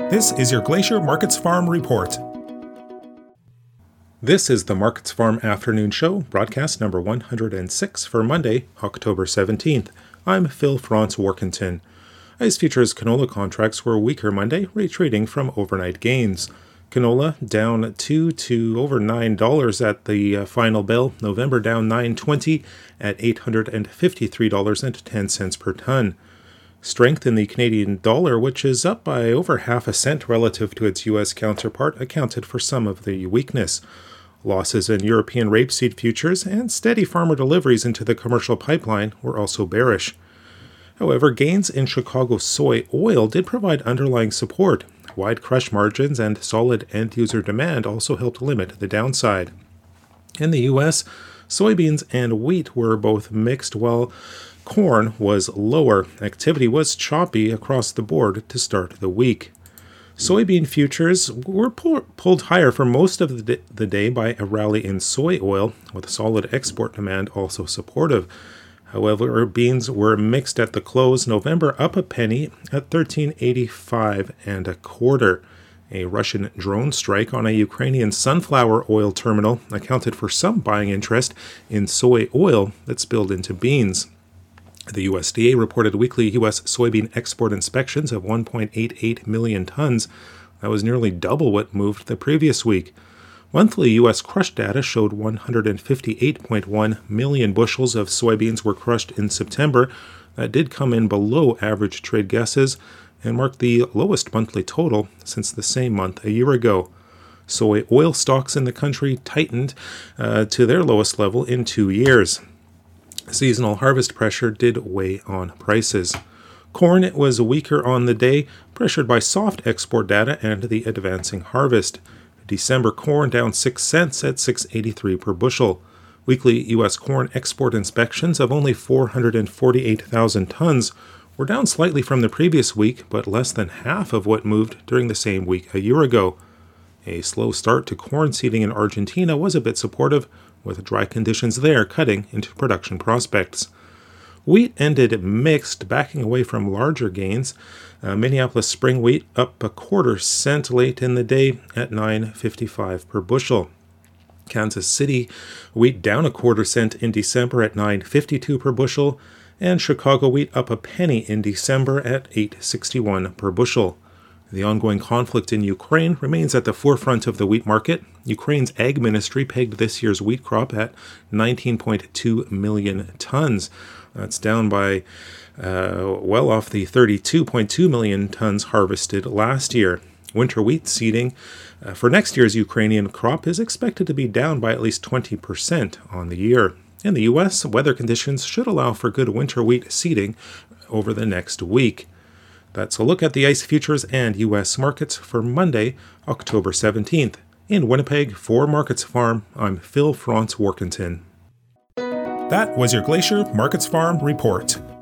This is your Glacier Markets Farm Report. This is the Markets Farm Afternoon Show, broadcast number 106 for Monday, October 17th. I'm Phil Franz-Warkentin. ICE futures canola contracts were weaker Monday, retreating from overnight gains. Canola down $2 to over $9 at the final bell. November down $9.20 at $853.10 per ton. Strength in the Canadian dollar, which is up by over half a cent relative to its U.S. counterpart, accounted for some of the weakness. Losses in European rapeseed futures and steady farmer deliveries into the commercial pipeline were also bearish. However, gains in Chicago soy oil did provide underlying support. Wide crush margins and solid end-user demand also helped limit the downside. In the U.S., soybeans and wheat were both mixed, while corn was lower. Activity was choppy across the board to start the week. Soybean futures were pulled higher for most of the day by a rally in soy oil, with solid export demand also supportive. However, beans were mixed at the close. November up a penny at $13.85 and a quarter. A Russian drone strike on a Ukrainian sunflower oil terminal accounted for some buying interest in soy oil that spilled into beans. The USDA reported weekly U.S. soybean export inspections of 1.88 million tons. That was nearly double what moved the previous week. Monthly U.S. crush data showed 158.1 million bushels of soybeans were crushed in September. That did come in below average trade guesses and marked the lowest monthly total since the same month a year ago. Soy oil stocks in the country tightened to their lowest level in 2 years. Seasonal harvest pressure did weigh on prices. Corn was weaker on the day, pressured by soft export data and the advancing harvest. December corn down 6 cents at $6.83 per bushel. Weekly U.S. corn export inspections of only 448,000 tons were down slightly from the previous week, but less than half of what moved during the same week a year ago. A slow start to corn seeding in Argentina was a bit supportive, with dry conditions there cutting into production prospects. Wheat ended mixed, backing away from larger gains. Minneapolis spring wheat up a quarter cent late in the day at $9.55 per bushel. Kansas City wheat down a quarter cent in December at $9.52 per bushel, and Chicago wheat up a penny in December at $8.61 per bushel. The ongoing conflict in Ukraine remains at the forefront of the wheat market. Ukraine's ag ministry pegged this year's wheat crop at 19.2 million tons. That's down by well off the 32.2 million tons harvested last year. Winter wheat seeding for next year's Ukrainian crop is expected to be down by at least 20% on the year. In the U.S., weather conditions should allow for good winter wheat seeding over the next week. That's a look at the ICE futures and U.S. markets for Monday, October 17th. In Winnipeg, for Markets Farm, I'm Phil Franz-Warkentin. That was your Glacier Markets Farm Report.